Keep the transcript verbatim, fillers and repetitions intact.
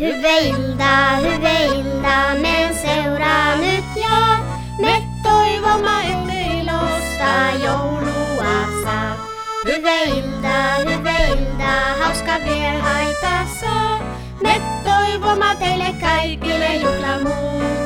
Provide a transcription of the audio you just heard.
Hyvää iltaa, hyvää iltaa, men seuraa nyt ja me toivomme, ettei ilosta joulua saa. Hyvää iltaa, hyvää iltaa, hauska vieraita saa. Me toivomme teille kaikille juhlamuun.